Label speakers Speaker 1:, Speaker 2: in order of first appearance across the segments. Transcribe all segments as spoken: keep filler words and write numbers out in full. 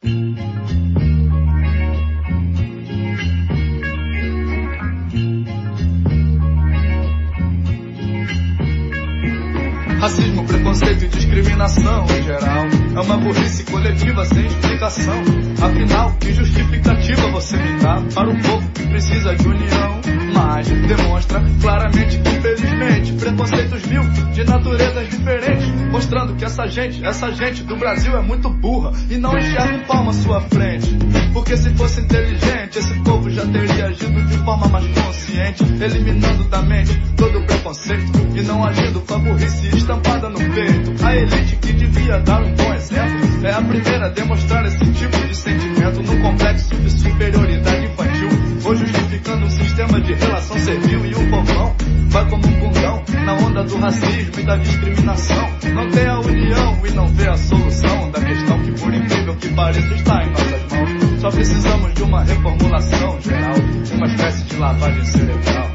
Speaker 1: Racismo, preconceito e discriminação em geral é uma burrice coletiva sem explicação. Afinal, que justificativa você me dá para um povo que precisa de união? Mas demonstra claramente que, infelizmente, preconceitos mil de naturezas diferentes, mostrando que essa gente, essa gente do Brasil é muito burra e não enxerga um palmo à sua frente. Porque se fosse inteligente, esse povo já teria agido de forma mais consciente, eliminando da mente todo o preconceito e não agindo com a burrice estampada no peito. A elite que devia dar um bom exemplo é a primeira a demonstrar esse tipo de sentimento num complexo de superioridade infantil, ou justificando um sistema de relação servil e o povão vai como um bundão na onda do racismo e da discriminação. Não tem a união e não vê a solução da questão que, por incrível que pareça, está em nossas mãos. Só precisamos de uma reformulação geral, uma espécie de lavagem cerebral.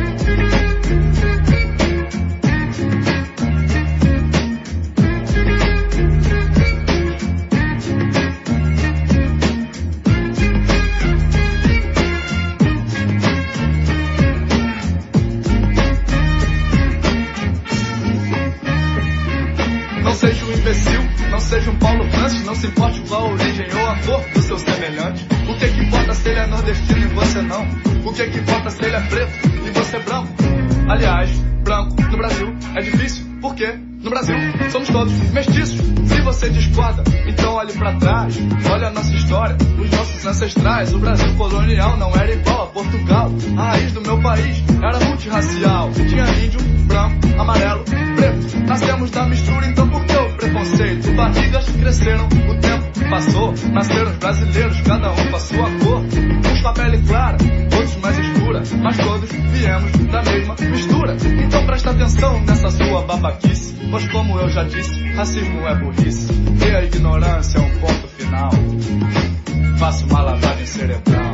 Speaker 1: Não seja um Paulo Francis, não se importe com a origem ou a cor do seu semelhante. O que que importa se ele é nordestino e você não? O que que importa se ele é preto e você é branco? Aliás, branco no Brasil é difícil, porque no Brasil somos todos mestiços. Se você discorda, então olhe pra trás, olha a nossa história, os nossos ancestrais. O Brasil colonial não era igual a Portugal. A raiz do meu país era multirracial. Tinha índio, branco, amarelo, preto. Nascemos da mistura, então por que o preconceito? Barrigas cresceram, o tempo passou. Nasceram os brasileiros, cada um com a sua cor. Uns com a pele clara, outros mais escura, mas todos viemos da mesma mistura. Então presta atenção nessa sua babaquice, pois como eu já disse, racismo é burrice e a ignorância é um ponto final. Faça uma lavagem cerebral.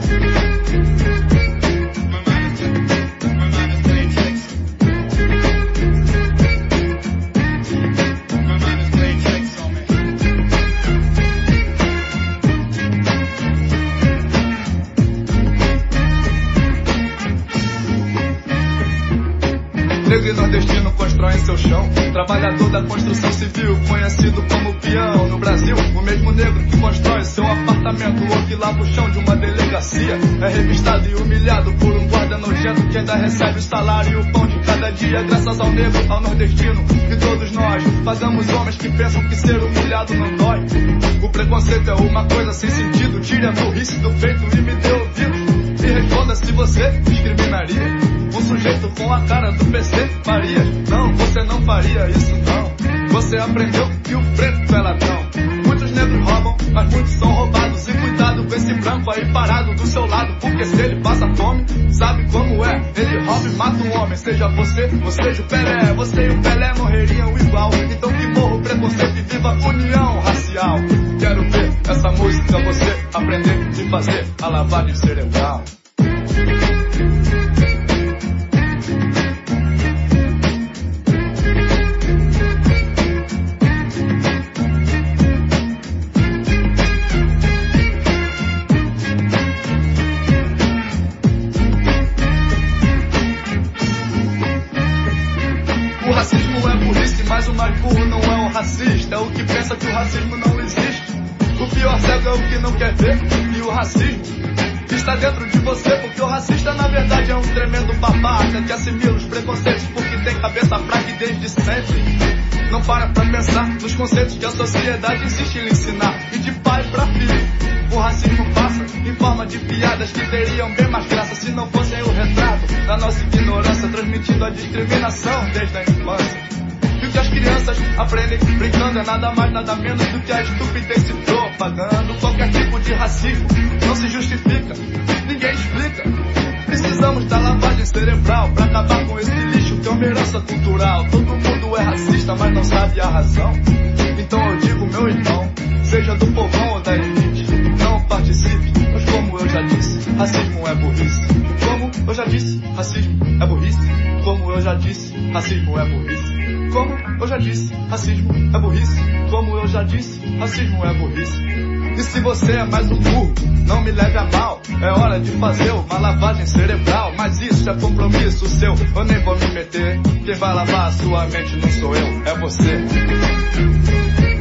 Speaker 1: Negro e nordestino constroem seu chão, trabalhador da construção civil, conhecido como peão. No Brasil, o mesmo negro que constrói seu apartamento ou que lava o chão de uma delegacia é revistado e humilhado por um guarda nojento que ainda recebe o salário e o pão de cada dia. Graças ao negro, ao nordestino e todos nós pagamos homens que pensam que ser humilhado não dói. O preconceito é uma coisa sem sentido. Tire a burrice do peito e me dê ouvido. E responda se você discriminaria um sujeito com a cara do P C faria. Não, você não faria isso não. Você aprendeu que o preto é ladrão. Muitos negros roubam, mas muitos são roubados. E cuidado com esse branco aí parado do seu lado, porque se ele passa fome, sabe como é? Ele rouba e mata um homem. Seja você, ou seja o Pelé. Você e o Pelé morreriam igual. Então que morra o preconceito e viva a união racial. Quero ver essa música você aprender e fazer a lavagem cerebral. O racismo é burrice, mas o mais burro não é um racista. É o que pensa que o racismo não existe. O pior cego é o que não quer ver. E o racismo está dentro de você, porque o racista na verdade é um tremendo babaca que assimila os preconceitos porque tem cabeça fraca e desde sempre não para pra pensar nos conceitos que a sociedade insiste em lhe ensinar. E de pai pra filho o racismo passa em forma de piadas que teriam bem mais graça se não fossem o retrato da nossa ignorância, transmitindo a discriminação desde a infância. E o que as crianças aprendem brincando é nada mais, nada menos do que a estupidez se propagando. Qualquer tipo de racismo não se justifica, ninguém explica. Precisamos da lavagem cerebral pra acabar com esse lixo que é uma herança cultural. Todo mundo é racista, mas não sabe a razão. Então eu digo, meu irmão, seja do povão ou da elite, não participe, pois como eu já disse, racismo é burrice. Como eu já disse, racismo é burrice. Como eu já disse, racismo é burrice. Como eu já disse, racismo é burrice. Como eu já disse, racismo é burrice. E se você é mais um burro, não me leve a mal. É hora de fazer uma lavagem cerebral. Mas isso é compromisso seu, eu nem vou me meter. Quem vai lavar a sua mente não sou eu, é você.